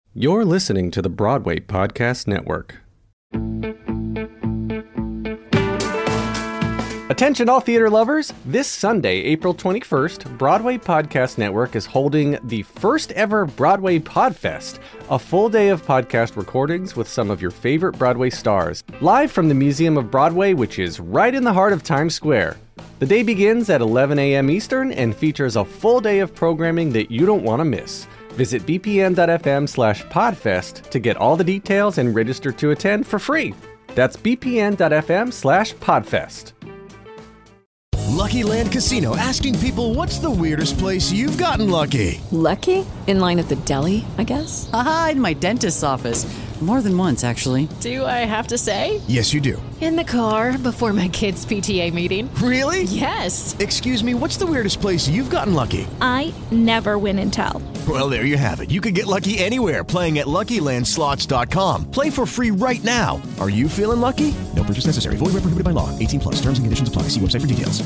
You're listening to the Broadway Podcast Network. Attention all theater lovers! This Sunday, April 21st, Broadway Podcast Network is holding the first ever Broadway Podfest, a full day of podcast recordings with some of your favorite Broadway stars, live from the Museum of Broadway, which is right in the heart of Times Square. The day begins at 11 a.m. Eastern and features a full day of programming that you don't want to miss. Visit bpn.fm/podfest to get all the details and register to attend for free. That's bpn.fm/podfest. Lucky Land Casino, asking people, what's the weirdest place you've gotten lucky? Lucky? In line at the deli, I guess? Aha, in my dentist's office. More than once, actually. Do I have to say? Yes, you do. In the car before my kids' PTA meeting. Really? Yes. Excuse me, what's the weirdest place you've gotten lucky? I never win and tell. Well, there you have it. You can get lucky anywhere, playing at LuckyLandSlots.com. Play for free right now. Are you feeling lucky? No purchase necessary. Void where prohibited by law. 18+. Terms and conditions apply. See website for details.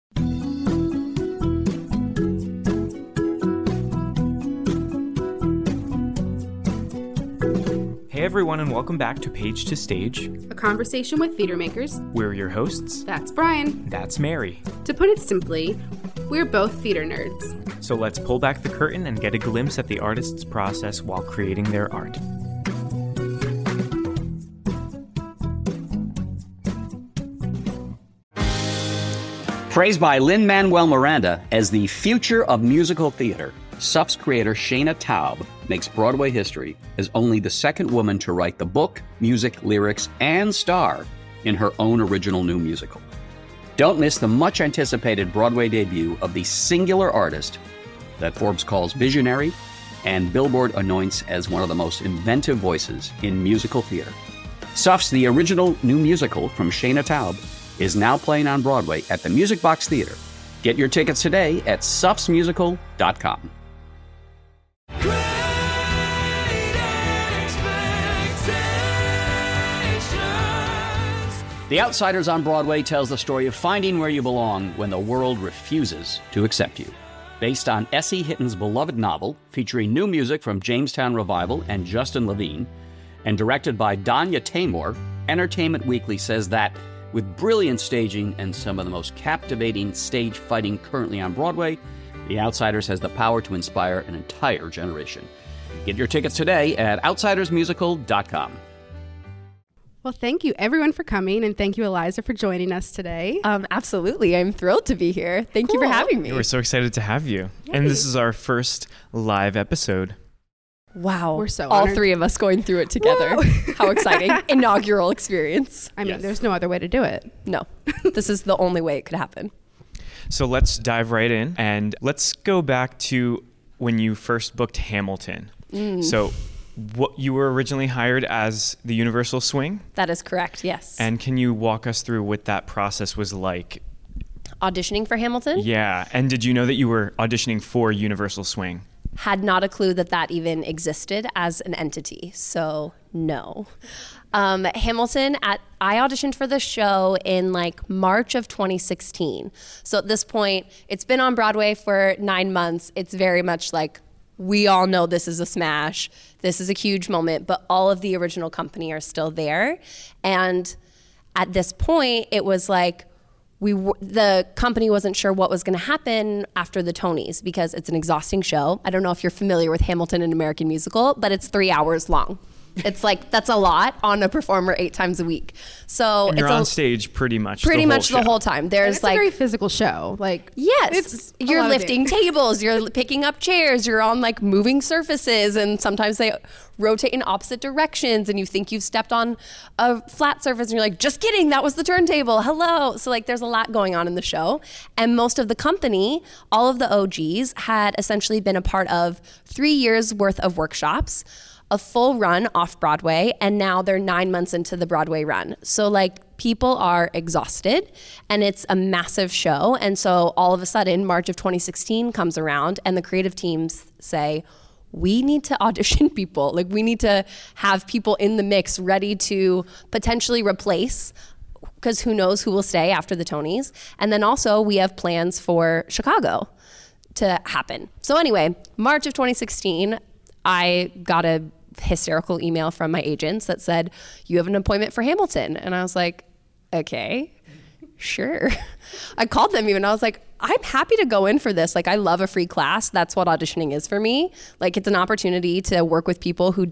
Hey everyone, and welcome back to Page to Stage, a conversation with theater makers. We're your hosts. That's Brian. That's Mary. To put it simply, we're both theater nerds. So let's pull back the curtain and get a glimpse at the artist's process while creating their art. Praised by Lin-Manuel Miranda as the future of musical theater, SUF's creator Shana Taub makes Broadway history as only the second woman to write the book, music, lyrics, and star in her own original new musical. Don't miss the much-anticipated Broadway debut of the singular artist that Forbes calls visionary and Billboard anoints as one of the most inventive voices in musical theater. SUF's The Original New Musical from Shana Taub is now playing on Broadway at the Music Box Theater. Get your tickets today at sufsmusical.com. The Outsiders on Broadway tells the story of finding where you belong when the world refuses to accept you. Based on S.E. Hitton's beloved novel, featuring new music from Jamestown Revival and Justin Levine, and directed by Danya Taymor, Entertainment Weekly says that with brilliant staging and some of the most captivating stage fighting currently on Broadway, The Outsiders has the power to inspire an entire generation. Get your tickets today at outsidersmusical.com. Well, thank you everyone for coming, and thank you, Eliza, for joining us today. Absolutely. I'm thrilled to be here. Thank you for having me. We're so excited to have you. Yay. And this is our first live episode. Wow. We're so all honored. three of us going through it together. How exciting. Inaugural experience. I mean, There's no other way to do it. No. This is the only way it could happen. So let's dive right in, and let's go back to when you first booked Hamilton. So what you were originally hired as the Universal Swing? That is correct, yes. And can you walk us through what that process was like? Auditioning for Hamilton? Yeah. And did you know that you were auditioning for Universal Swing? Had not a clue that even existed as an entity, so no. Hamilton, I auditioned for the show in March of 2016. So at this point, it's been on Broadway for 9 months. It's very much we all know this is a smash. This is a huge moment, but all of the original company are still there. And at this point, it was the company wasn't sure what was going to happen after the Tonys because it's an exhausting show. I don't know if you're familiar with Hamilton, an American musical, but it's 3 hours long. It's that's a lot on a performer 8 times a week. So and you're on stage pretty much the whole time. There's it's a very physical show. Yes, you're lifting tables, you're picking up chairs, you're on moving surfaces, and sometimes they rotate in opposite directions, and you think you've stepped on a flat surface, and you're just kidding, that was the turntable. Hello. So there's a lot going on in the show, and most of the company, all of the OGs, had essentially been a part of 3 years worth of workshops, a full run off Broadway, and now they're 9 months into the Broadway run. So people are exhausted, and it's a massive show. And so all of a sudden, March of 2016 comes around, and the creative teams say, we need to audition people. We need to have people in the mix ready to potentially replace, because who knows who will stay after the Tonys. And then also we have plans for Chicago to happen. So anyway, March of 2016, I got a hysterical email from my agents that said, you have an appointment for Hamilton. And I was like, okay, sure. I called them even. I was like, I'm happy to go in for this. Like, I love a free class. That's what auditioning is for me. Like, it's an opportunity to work with people who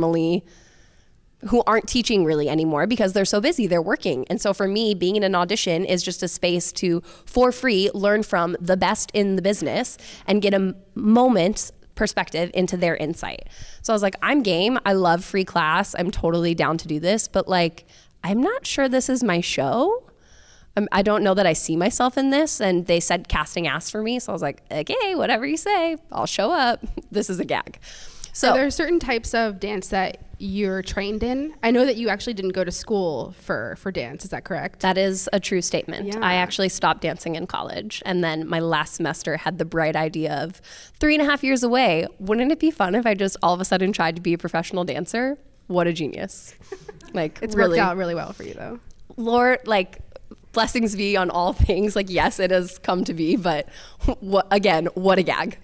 aren't teaching really anymore because they're so busy, they're working. And so for me, being in an audition is just a space to, for free, learn from the best in the business and get a moment's perspective into their insight. So I was like, I'm game. I love free class. I'm totally down to do this, but like, I'm not sure this is my show. I don't know that I see myself in this. And they said casting asked for me. So I was like, okay, whatever you say, I'll show up. This is a gag. So are there certain types of dance that you're trained in? I know that you actually didn't go to school for dance. Is that correct? That is a true statement. Yeah. I actually stopped dancing in college. And then my last semester had the bright idea of 3.5 years away. Wouldn't it be fun if I just all of a sudden tried to be a professional dancer? What a genius. Like, it's really worked out really well for you though. Lord, like, blessings be on all things. Like, yes, it has come to be, but what a gag.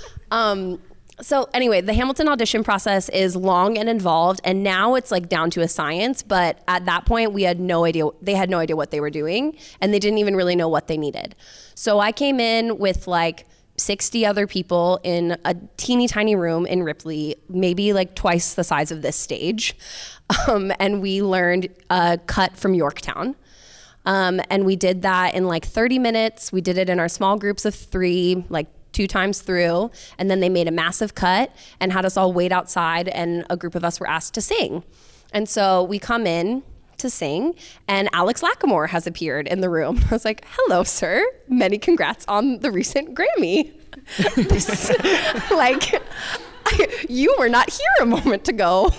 So anyway, the Hamilton audition process is long and involved, and now it's like down to a science. But at that point, we had no idea. They had no idea what they were doing, and they didn't even really know what they needed. So I came in with like 60 other people in a teeny tiny room in Ripley, maybe like twice the size of this stage. And we learned a cut from Yorktown. And we did that in like 30 minutes. We did it in our small groups of 3, like 2 times through, and then they made a massive cut and had us all wait outside, and a group of us were asked to sing. And so we come in to sing, and Alex Lacamoire has appeared in the room. I was like, hello, sir. Many congrats on the recent Grammy. Like, you were not here a moment ago.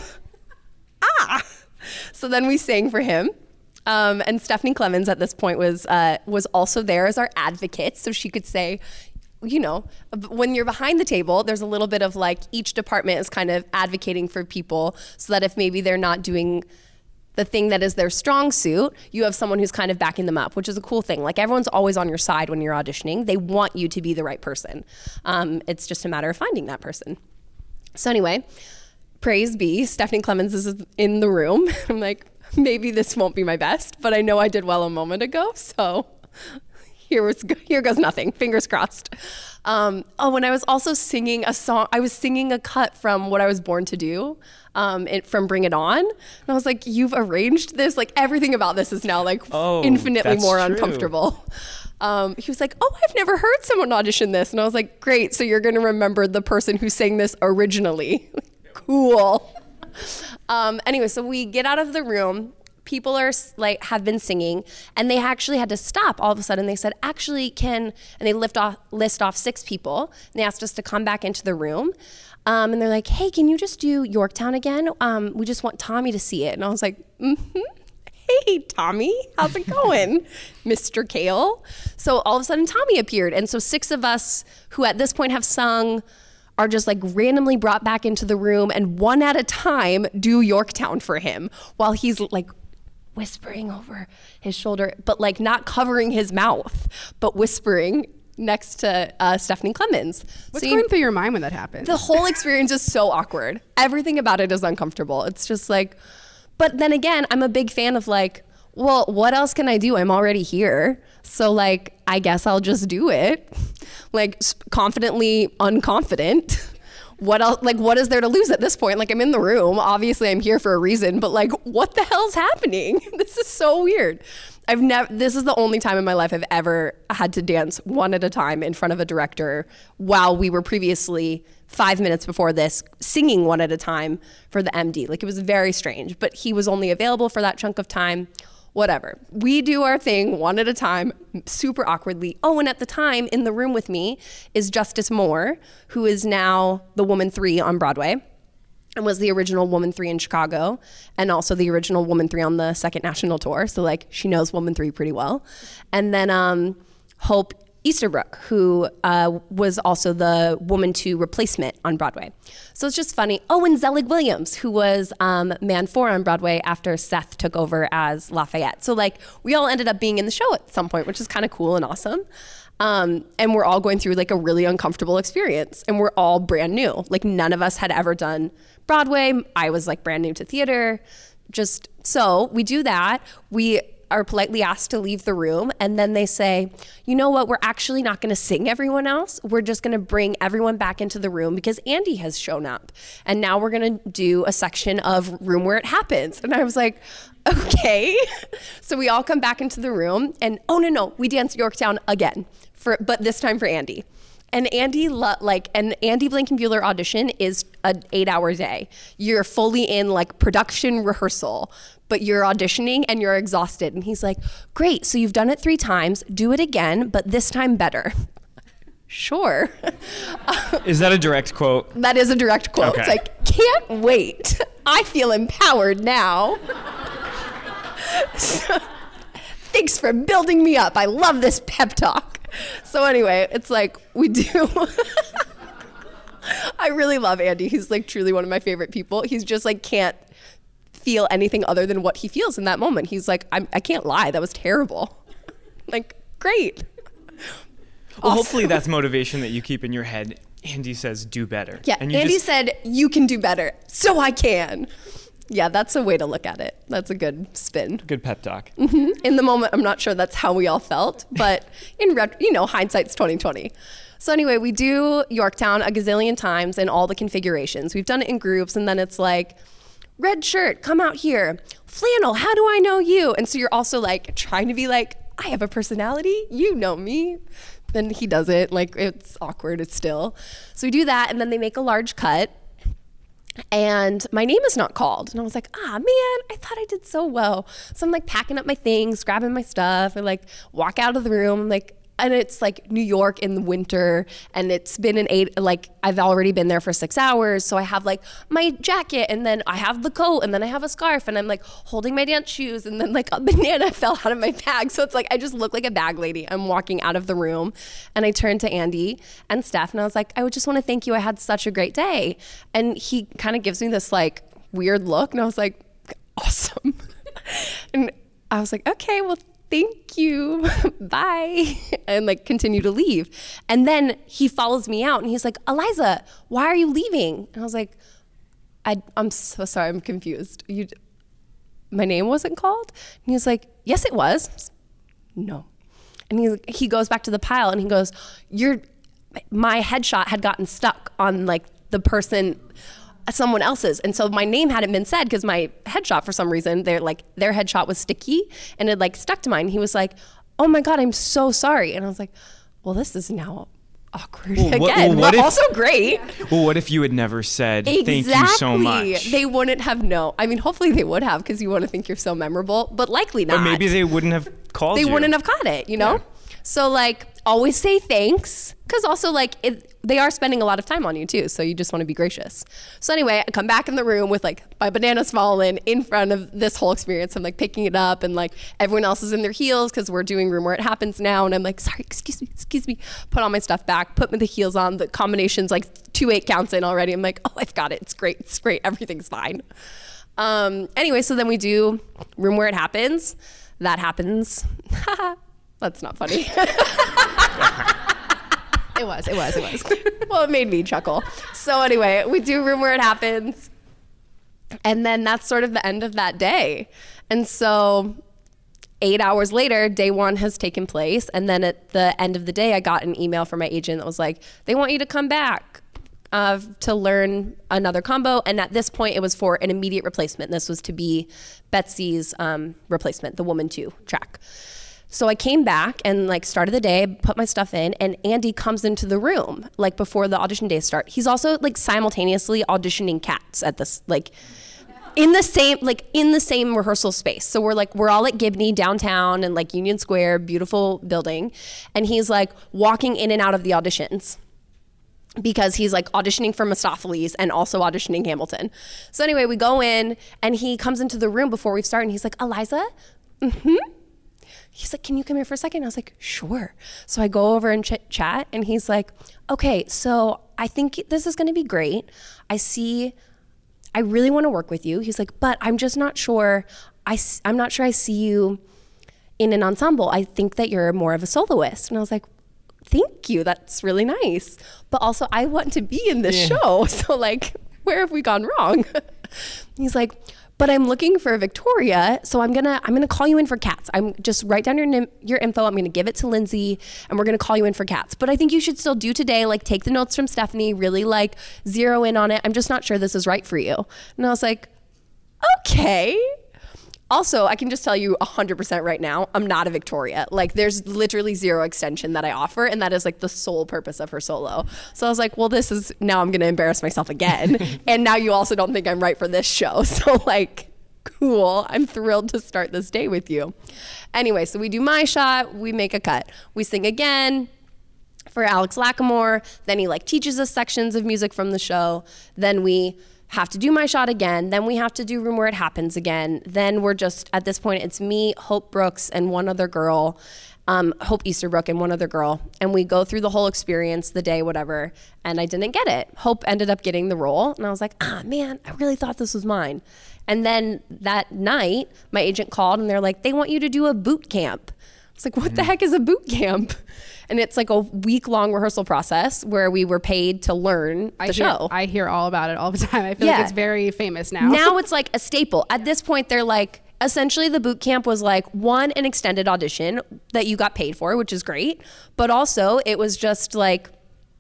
So then we sang for him. And Stephanie Clemens at this point was also there as our advocate, so she could say, you know, when you're behind the table, there's a little bit of like each department is kind of advocating for people so that if maybe they're not doing the thing that is their strong suit, you have someone who's kind of backing them up, which is a cool thing. Like, everyone's always on your side when you're auditioning. They want you to be the right person. It's just a matter of finding that person. So anyway, praise be, Stephanie Clemens is in the room. I'm like, maybe this won't be my best, but I know I did well a moment ago, so here goes nothing. Fingers crossed. When I was also singing a song, I was singing a cut from What I Was Born to Do, from Bring It On. And I was like, you've arranged this? Like, everything about this is now like infinitely more uncomfortable. He was like, I've never heard someone audition this. And I was like, great, so you're gonna remember the person who sang this originally. Cool. Anyway, so we get out of the room. People are like have been singing, and they actually had to stop all of a sudden. They said, actually, and they list off 6 people, and they asked us to come back into the room. And they're like, hey, can you just do Yorktown again? We just want Tommy to see it. And I was like, hey, Tommy, how's it going, Mr. Kale? So all of a sudden, Tommy appeared. And so 6 of us who at this point have sung are just like randomly brought back into the room, and one at a time do Yorktown for him while he's like whispering over his shoulder, but like not covering his mouth, but whispering next to Stephanie Clemens. What's going through your mind when that happens? The whole experience is so awkward. Everything about it is uncomfortable. It's just like, but then again, I'm a big fan of like, well, what else can I do? I'm already here. So like, I guess I'll just do it. Like, confidently unconfident. What else? Like, what is there to lose at this point? Like, I'm in the room. Obviously, I'm here for a reason, but like, what the hell's happening? This is so weird. This is the only time in my life I've ever had to dance one at a time in front of a director while we were previously 5 minutes before this singing one at a time for the MD. Like, it was very strange, but he was only available for that chunk of time. Whatever. We do our thing one at a time, super awkwardly. Oh, and at the time in the room with me is Justice Moore, who is now the Woman 3 on Broadway and was the original Woman 3 in Chicago and also the original Woman 3 on the second national tour. So like, she knows Woman 3 pretty well. And then Hope Easterbrook, who was also the Woman 2 replacement on Broadway. So it's just funny. Oh, and Zelig Williams, who was Man 4 on Broadway after Seth took over as Lafayette. So like, we all ended up being in the show at some point, which is kind of cool and awesome. And we're all going through like a really uncomfortable experience, and we're all brand new. Like none of us had ever done Broadway. I was like brand new to theater. So we do that. We are politely asked to leave the room, and then they say, you know what, we're actually not going to sing everyone else. We're just going to bring everyone back into the room because Andy has shown up, and now we're going to do a section of Room Where It Happens. And I was like, okay. So we all come back into the room, and no, we dance Yorktown again, but this time for Andy. And Andy Blankenbuehler audition is an 8-hour day. You're fully in like production rehearsal, but you're auditioning and you're exhausted. And he's like, great, so you've done it 3 times, do it again, but this time better. Sure. Is that a direct quote? That is a direct quote. Okay. It's like, can't wait. I feel empowered now. So, thanks for building me up. I love this pep talk. So anyway, it's like we do. I really love Andy. He's like truly one of my favorite people. He's just like can't feel anything other than what he feels in that moment. He's like, I can't lie. That was terrible. Like, great. Well, hopefully that's motivation that you keep in your head. Andy says, do better. Yeah, and Andy said, you can do better, so I can. Yeah, that's a way to look at it. That's a good spin. Good pep talk. Mm-hmm. In the moment, I'm not sure that's how we all felt, but hindsight's 2020. So anyway, we do Yorktown a gazillion times in all the configurations. We've done it in groups, and then it's like, red shirt, come out here. Flannel, how do I know you? And so you're also like trying to be like, I have a personality, you know me. Then he doesn't, like it's awkward, it's still. So we do that, and then they make a large cut. And my name is not called. And I was like, man, I thought I did so well. So I'm like packing up my things, grabbing my stuff, and like walk out of the room. And it's like New York in the winter, and it's been I've already been there for 6 hours. So I have like my jacket, and then I have the coat, and then I have a scarf, and I'm like holding my dance shoes, and then like a banana fell out of my bag. So it's like, I just look like a bag lady. I'm walking out of the room, and I turned to Andy and Steph, and I was like, I would just want to thank you. I had such a great day. And he kind of gives me this like weird look, and I was like, awesome. And I was like, okay, well, thank you, bye, and like continue to leave. And then he follows me out, and he's like, Eliza, why are you leaving? And I was like, I'm so sorry, I'm confused. My name wasn't called? And he's like, yes, it was. No. And he goes back to the pile, and he goes, my headshot had gotten stuck on like the person, someone else's, and so my name hadn't been said because my headshot, for some reason, their headshot was sticky and it like stuck to mine. He was like, oh my God, I'm so sorry. And I was like, well, this is now awkward again, but also great. Well, what if you had never said thank you so much? They wouldn't have known. I mean, hopefully they would have, because you want to think you're so memorable, but likely not. But maybe they wouldn't have called you. They wouldn't have caught it, you know? Yeah. So like always say thanks, because also like they are spending a lot of time on you too, so you just want to be gracious. So anyway, I come back in the room with like my bananas fallen in front of this whole experience. I'm like picking it up, and like everyone else is in their heels because we're doing Room Where It Happens now, and I'm like, sorry, excuse me, put all my stuff back, put the heels on, the combination's like 2 8 counts in already. I'm like, oh, I've got it, it's great, everything's fine. Anyway, so then we do Room Where It Happens. That happens. That's not funny. It was. Well, it made me chuckle. So anyway, we do Room Where It Happens. And then that's sort of the end of that day. And so 8 hours later, day one has taken place. And then at the end of the day, I got an email from my agent that was like, they want you to come back to learn another combo. And at this point, it was for an immediate replacement. This was to be Betsy's replacement, the Woman 2 track. So I came back and like started the day, put my stuff in, and Andy comes into the room like before the audition days start. He's also like simultaneously auditioning Cats at this like in the same rehearsal space. So we're all at Gibney downtown and like Union Square, beautiful building, and he's like walking in and out of the auditions because he's like auditioning for Mistopheles and also auditioning Hamilton. So anyway, we go in and he comes into the room before we start and he's like, Eliza, He's like, can you come here for a second? I was like, sure. So I go over and chat, and he's like, okay, so I think this is going to be great. I really want to work with you. He's like, but I'm just not sure. I'm not sure I see you in an ensemble. I think that you're more of a soloist. And I was like, thank you. That's really nice. But also I want to be in this show. So like, where have we gone wrong? He's like, but I'm looking for Victoria, so I'm gonna call you in for Cats. I'm just write down your info. I'm gonna give it to Lindsay, and we're gonna call you in for Cats. But I think you should still do today, like take the notes from Stephanie, really like zero in on it. I'm just not sure this is right for you. And I was like, okay. Also, I can just tell you 100% right now, I'm not a Victoria. Like there's literally zero extension that I offer, and that is like the sole purpose of her solo. So I was like, well, now I'm gonna embarrass myself again. And now you also don't think I'm right for this show. So like, cool, I'm thrilled to start this day with you. Anyway, so we do my shot, we make a cut. We sing again for Alex Lacamoire. Then he like teaches us sections of music from the show. Then we have to do my shot again. Then we have to do Room Where It Happens again. Then we're just, at this point, it's me, Hope Brooks, and one other girl, Hope Easterbrook and one other girl. And we go through the whole experience, the day, whatever. And I didn't get it. Hope ended up getting the role. And I was like, man, I really thought this was mine. And then that night, my agent called and they're like, they want you to do a boot camp. It's like, what the heck is a boot camp? And it's like a week-long rehearsal process where we were paid to learn the show. I hear all about it all the time. I feel like it's very famous now. Now it's like a staple. At this point, they're like, essentially the boot camp was like, one, an extended audition that you got paid for, which is great. But also it was just like,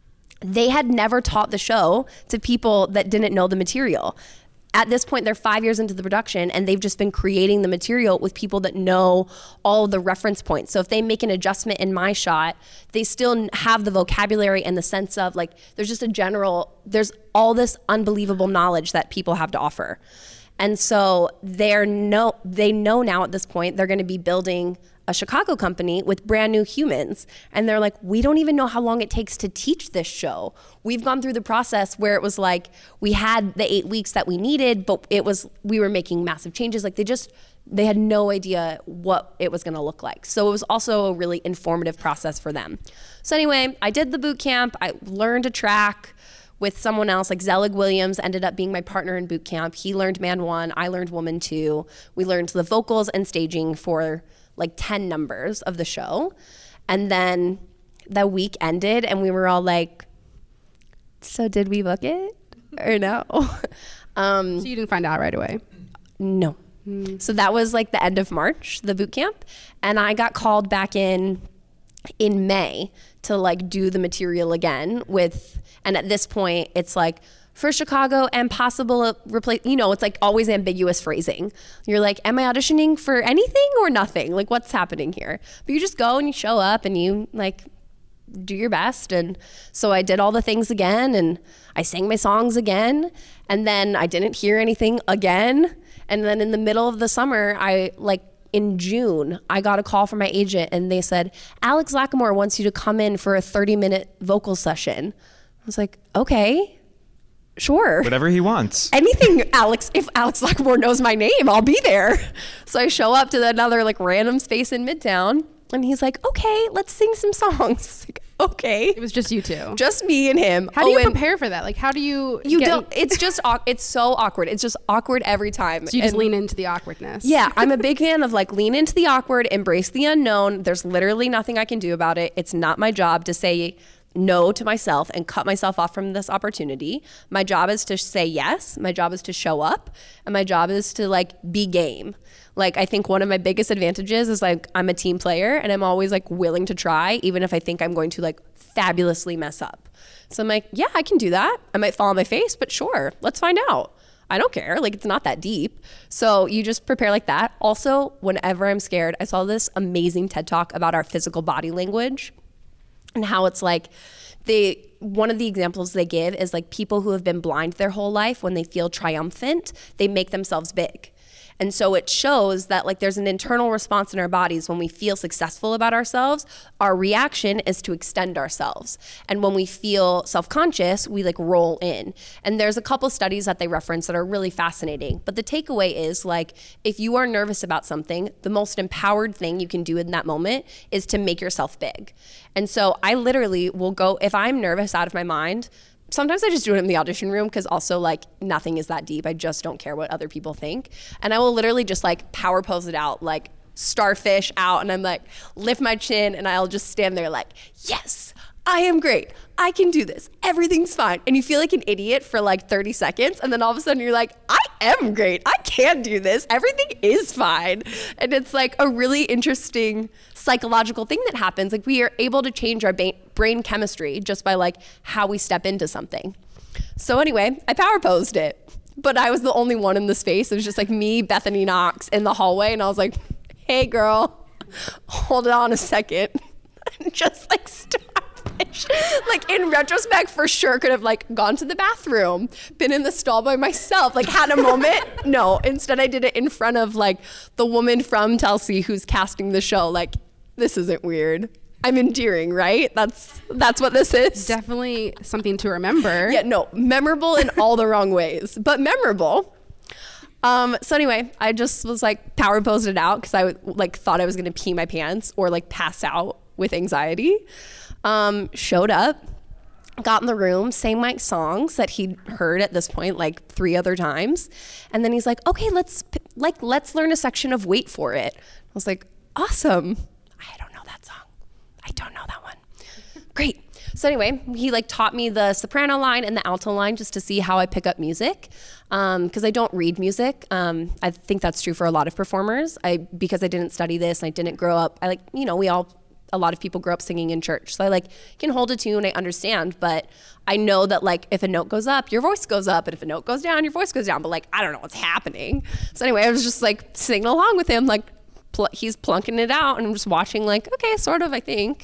they had never taught the show to people that didn't know the material. At this point, they're 5 years into the production and they've just been creating the material with people that know all the reference points. So if they make an adjustment in my shot, they still have the vocabulary and the sense of like, there's just there's all this unbelievable knowledge that people have to offer. And so they know now at this point, they're going to be building a Chicago company with brand new humans. And they're like, we don't even know how long it takes to teach this show. We've gone through the process where it was like, we had the 8 weeks that we needed, but we were making massive changes. Like they had no idea what it was gonna look like. So it was also a really informative process for them. So anyway, I did the boot camp. I learned a track with someone else, like Zelig Williams ended up being my partner in boot camp. He learned Man 1, I learned Woman 2. We learned the vocals and staging for like 10 numbers of the show. And then the week ended and we were all like, so did we book it or no? So you didn't find out right away? No. So that was like the end of March, the boot camp. And I got called back in May to like do the material again and at this point it's like, for Chicago and possible replace, it's like always ambiguous phrasing. You're like, am I auditioning for anything or nothing? Like what's happening here? But you just go and you show up and you like do your best. And so I did all the things again and I sang my songs again. And then I didn't hear anything again. And then in the middle of the summer, in June, I got a call from my agent and they said, Alex Lacamoire wants you to come in for a 30-minute vocal session. I was like, okay. Sure. Whatever he wants. Anything, Alex. If Alex Lacamoire knows my name, I'll be there. So I show up to another like random space in Midtown and he's like, okay, let's sing some songs. Like, okay. It was just you two. Just me and him. How do you prepare for that? Like, how do you it's so awkward. It's just awkward every time. So you just lean into the awkwardness. Yeah. I'm a big fan of like lean into the awkward, embrace the unknown. There's literally nothing I can do about it. It's not my job to say no to myself and cut myself off from this opportunity. My job is to say yes. My job is to show up. And my job is to like be game. Like I think one of my biggest advantages is like I'm a team player and I'm always like willing to try even if I think I'm going to like fabulously mess up. So I'm like, yeah, I can do that. I might fall on my face, but sure, let's find out. I don't care. Like it's not that deep. So you just prepare like that. Also, whenever I'm scared, I saw this amazing TED Talk about our physical body language. And how it's like one of the examples they give is like people who have been blind their whole life, when they feel triumphant, they make themselves big. And so it shows that like there's an internal response in our bodies when we feel successful about ourselves. Our reaction is to extend ourselves. And when we feel self-conscious, we like roll in. And there's a couple studies that they reference that are really fascinating. But the takeaway is like, if you are nervous about something, the most empowered thing you can do in that moment is to make yourself big. And so I literally will go, if I'm nervous out of my mind, sometimes I just do it in the audition room because also like nothing is that deep. I just don't care what other people think. And I will literally just like power pose it out like starfish out, and I'm like, lift my chin, and I'll just stand there like, yes, I am great. I can do this. Everything's fine. And you feel like an idiot for like 30 seconds. And then all of a sudden you're like, I am great. I can do this. Everything is fine. And it's like a really interesting psychological thing that happens. Like we are able to change our brain chemistry just by like how we step into something. So anyway, I power posed it. But I was the only one in the space. It was just like me, Bethany Knox in the hallway. And I was like, hey girl, hold on a second. And just like stop. Like in retrospect, for sure could have like gone to the bathroom, been in the stall by myself, like had a moment. No, instead I did it in front of like the woman from Telsey who's casting the show. Like, this isn't weird. I'm endearing, right? That's what this is. Definitely something to remember. Yeah, no, memorable in all the wrong ways, but memorable. So anyway, I just was like power posed it out because I like thought I was gonna pee my pants or like pass out with anxiety. Showed up, got in the room, sang my songs that he'd heard at this point like 3 other times, and then he's like, okay, let's learn a section of Wait For It. I was like, awesome. I don't know that song. I don't know that one. Great. So anyway, he like taught me the soprano line and the alto line just to see how I pick up music, because I don't read music. I think that's true for a lot of performers. Because I didn't study this, and I didn't grow up. A lot of people grow up singing in church. So I like can hold a tune, I understand, but I know that like if a note goes up, your voice goes up, and if a note goes down, your voice goes down, but like I don't know what's happening. So anyway, I was just like singing along with him, like he's plunking it out, and I'm just watching like, okay, sort of, I think.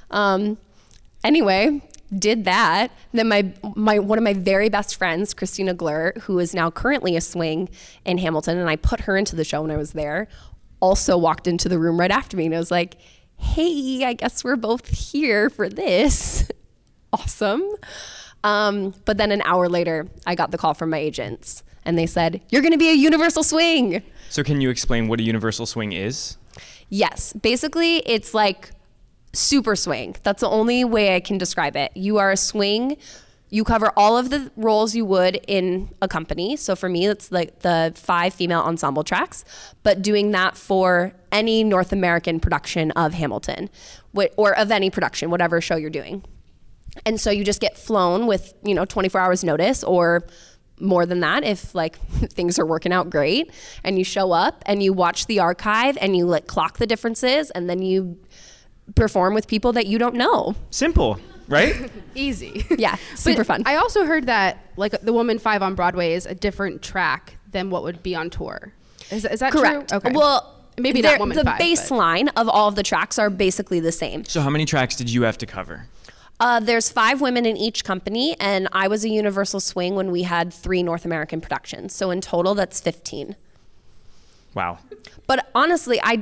Anyway, did that. Then one of my very best friends, Christina Glert, who is now currently a swing in Hamilton, and I put her into the show when I was there, also walked into the room right after me, and I was like, hey, I guess we're both here for this. Awesome. But then an hour later, I got the call from my agents, and they said, you're going to be a universal swing. So can you explain what a universal swing is? Yes. Basically, it's like super swing. That's the only way I can describe it. You are a swing. You cover all of the roles you would in a company. So for me, it's like the 5 female ensemble tracks, but doing that for any North American production of Hamilton, or of any production, whatever show you're doing. And so you just get flown with, 24 hours notice, or more than that if like things are working out great, and you show up and you watch the archive and you like clock the differences, and then you perform with people that you don't know. Simple. Right? Easy. Yeah, super fun. I also heard that like The Woman 5 on Broadway is a different track than what would be on tour. Is that correct? True? Okay. Well, maybe not Woman 5. The baseline of all of the tracks are basically the same. So how many tracks did you have to cover? There's 5 women in each company, and I was a universal swing when we had 3 North American productions. So in total, that's 15. Wow. But honestly, I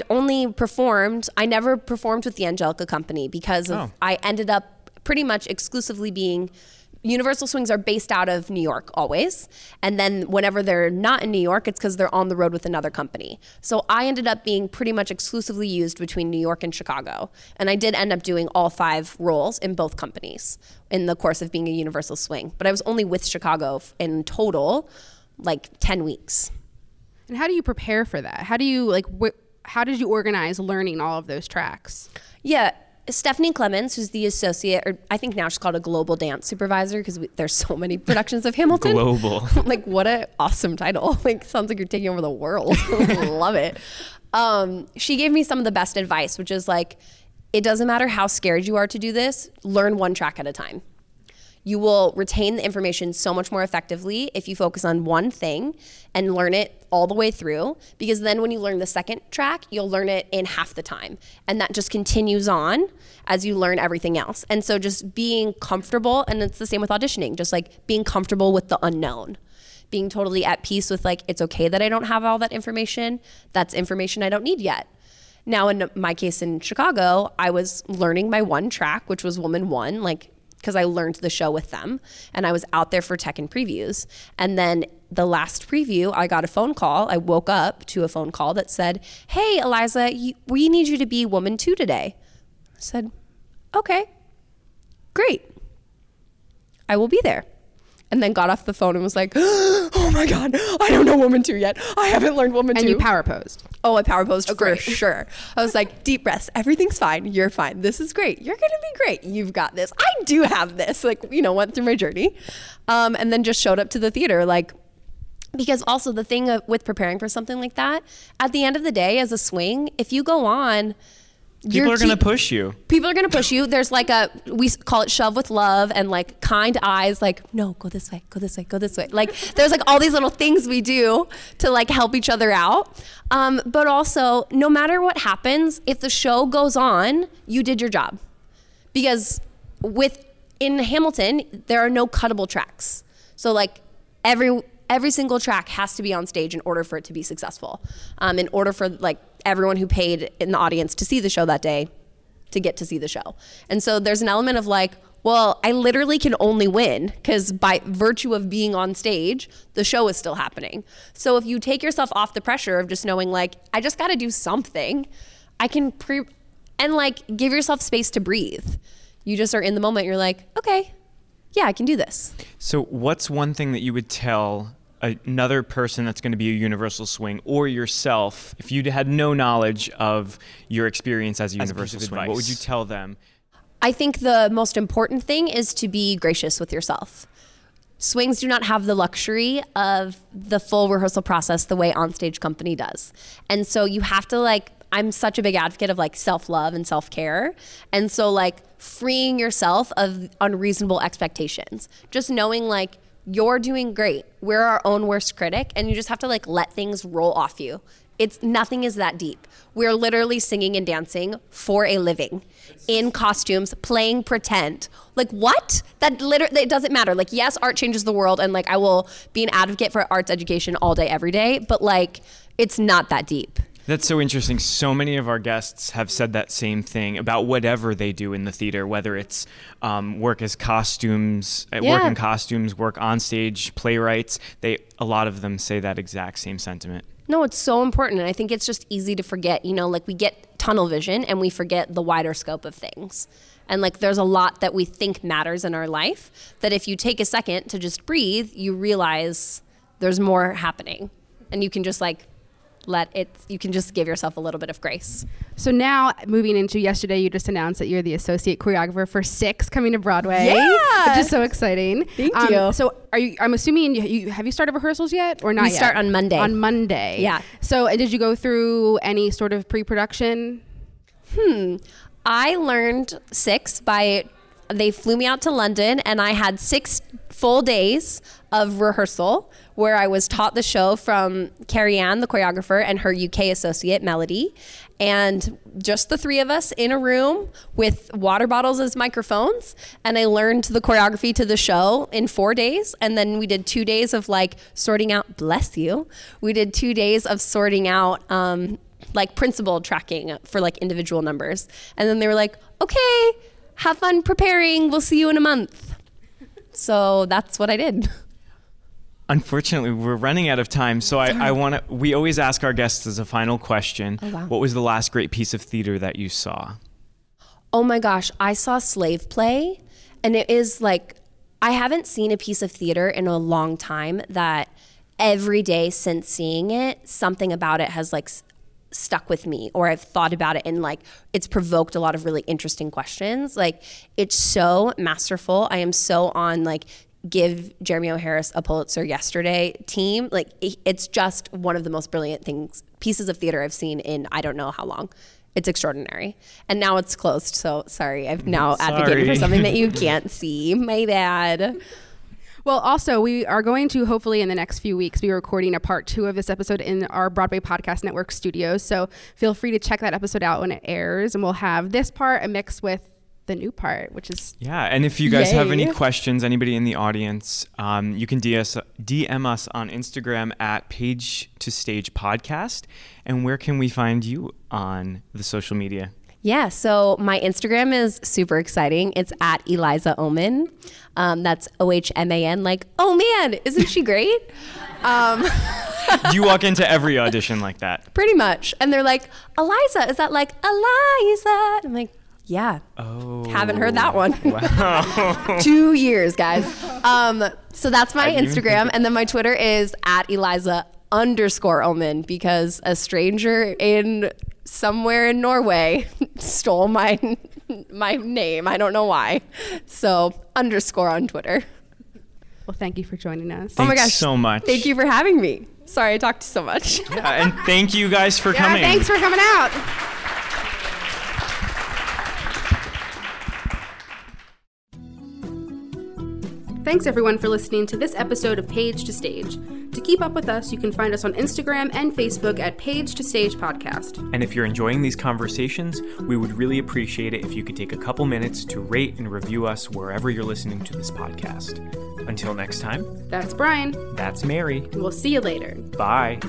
never performed with the Angelica Company because I ended up pretty much exclusively being, Universal Swings are based out of New York always. And then whenever they're not in New York, it's because they're on the road with another company. So I ended up being pretty much exclusively used between New York and Chicago. And I did end up doing all 5 roles in both companies in the course of being a Universal Swing. But I was only with Chicago in total, like 10 weeks. And how do you prepare for that? How do you how did you organize learning all of those tracks? Yeah. Stephanie Clemens, who's the associate, or I think now she's called a global dance supervisor because there's so many productions of Hamilton. Global. Like, what an awesome title. Like, sounds like you're taking over the world. Love it. She gave me some of the best advice, which is like, it doesn't matter how scared you are to do this, learn 1 track at a time. You will retain the information so much more effectively if you focus on one thing and learn it all the way through, because then when you learn the second track, you'll learn it in half the time. And that just continues on as you learn everything else. And so just being comfortable, and it's the same with auditioning, just like being comfortable with the unknown, being totally at peace with like, it's okay that I don't have all that information. That's information I don't need yet. Now, in my case in Chicago, I was learning my 1 track, which was Woman 1, like, because I learned the show with them, and I was out there for tech and previews. And then the last preview, I got a phone call. I woke up to a phone call that said, hey, Eliza, we need you to be Woman 2 today. I said, okay, great. I will be there. and then got off the phone and was like, oh my God, I don't know Woman 2 yet. I haven't learned Woman 2. And you power posed. Oh, I power posed for sure. I was like, deep breaths. Everything's fine. You're fine. This is great. You're going to be great. You've got this. I do have this. Like, went through my journey. And then just showed up to the theater. Like, because also the thing with preparing for something like that, at the end of the day, as a swing, if you go on, people are going to push you. People are going to push you. There's like we call it shove with love and like kind eyes, like, no, go this way, go this way, go this way. Like there's like all these little things we do to like help each other out. But also, no matter what happens, if the show goes on, you did your job. Because in Hamilton, there are no cuttable tracks. So like every single track has to be on stage in order for it to be successful. In order for like everyone who paid in the audience to see the show that day to get to see the show. And so there's an element of like, well, I literally can only win because by virtue of being on stage, the show is still happening. So if you take yourself off the pressure of just knowing like, I just got to do something, I can and like give yourself space to breathe. You just are in the moment. You're like, okay, yeah, I can do this. So what's one thing that you would tell another person that's going to be a Universal Swing or yourself, if you had no knowledge of your experience as a Universal Swing, what would you tell them? I think the most important thing is to be gracious with yourself. Swings do not have the luxury of the full rehearsal process the way Onstage Company does. And so you have to like, I'm such a big advocate of like self-love and self-care. And so like freeing yourself of unreasonable expectations, just knowing like, you're doing great. We're our own worst critic, and you just have to like let things roll off you. Nothing is that deep. We're literally singing and dancing for a living, in costumes, playing pretend. Like what? It doesn't matter. Like yes, art changes the world, and like I will be an advocate for arts education all day, every day. But like it's not that deep. That's so interesting. So many of our guests have said that same thing about whatever they do in the theater, whether it's work as costumes, work in costumes, work on stage, playwrights. A lot of them say that exact same sentiment. No, it's so important. And I think it's just easy to forget, like we get tunnel vision and we forget the wider scope of things. And like there's a lot that we think matters in our life that if you take a second to just breathe, you realize there's more happening. And you can just like you can just give yourself a little bit of grace. So now moving into yesterday, you just announced that you're the associate choreographer for Six coming to Broadway. Yeah. Which is so exciting. Thank you. So I'm assuming have you started rehearsals yet or not yet? We start on Monday. On Monday. Yeah. So did you go through any sort of pre-production? I learned Six they flew me out to London and I had 6 full days of rehearsal where I was taught the show from Carrie Ann, the choreographer, and her UK associate, Melody. And just the 3 of us in a room with water bottles as microphones. And I learned the choreography to the show in 4 days. And then we did 2 days of like sorting out, bless you. We did 2 days of sorting out like principal tracking for like individual numbers. And then they were like, okay, have fun preparing. We'll see you in a month. So that's what I did. Unfortunately, we're running out of time. So we always ask our guests as a final question, what was the last great piece of theater that you saw? Oh my gosh, I saw Slave Play. And it is like, I haven't seen a piece of theater in a long time that every day since seeing it, something about it has like stuck with me, or I've thought about it and like it's provoked a lot of really interesting questions. Like it's so masterful. I am so on like give Jeremy O. Harris a Pulitzer yesterday team. Like it's just one of the most brilliant pieces of theater I've seen in I don't know how long. It's extraordinary. And now it's closed. So sorry, I've now advocated for something that you can't see. My bad. Well, also, we are going to hopefully in the next few weeks be recording a part 2 of this episode in our Broadway Podcast Network studios. So feel free to check that episode out when it airs. And we'll have this part mixed with the new part, which is and if you guys have any questions, anybody in the audience, you can DM us on Instagram at Page to Stage Podcast. And where can we find you on the social media? Yeah, so my Instagram is super exciting. It's at Eliza Oman. That's OHMAN, like, oh man, isn't she great? Do you walk into every audition like that? Pretty much. And they're like, Eliza, is that like Eliza? I'm like, Yeah. Oh. Haven't heard that one. Wow. 2 years, guys. So that's my Instagram. And then my Twitter is @Eliza_Ullman, because a stranger in somewhere in Norway stole my name. I don't know why. So _ on Twitter. Well, thank you for joining us. Thanks oh my gosh. so much. Thank you for having me. Sorry I talked so much. Yeah, and thank you guys for coming. Thanks for coming out. Thanks everyone for listening to this episode of Page to Stage. To keep up with us, you can find us on Instagram and Facebook at Page to Stage Podcast. And if you're enjoying these conversations, we would really appreciate it if you could take a couple minutes to rate and review us wherever you're listening to this podcast. Until next time, That's Brian. that's Mary. We'll see you later. Bye.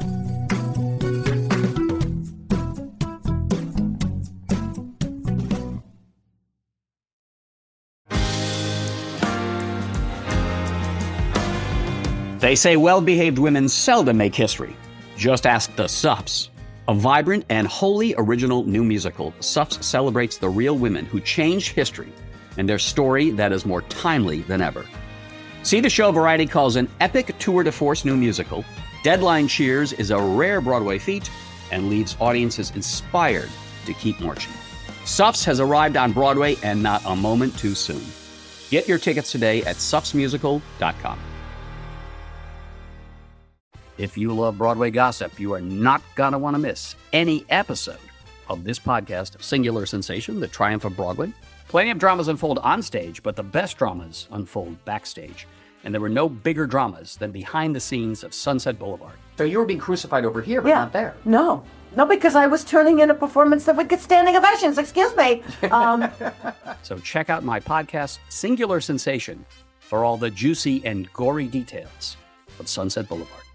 They say well-behaved women seldom make history. Just ask the Suffs. A vibrant and wholly original new musical, Suffs celebrates the real women who changed history and their story that is more timely than ever. See the show Variety calls an epic tour de force new musical. Deadline cheers is a rare Broadway feat and leaves audiences inspired to keep marching. Suffs has arrived on Broadway, and not a moment too soon. Get your tickets today at suffsmusical.com. If you love Broadway gossip, you are not going to want to miss any episode of this podcast, Singular Sensation, The Triumph of Broadway. Plenty of dramas unfold on stage, but the best dramas unfold backstage. And there were no bigger dramas than behind the scenes of Sunset Boulevard. So you were being crucified over here, but not there. No, because I was turning in a performance that would get standing ovations. Excuse me. So check out my podcast, Singular Sensation, for all the juicy and gory details of Sunset Boulevard.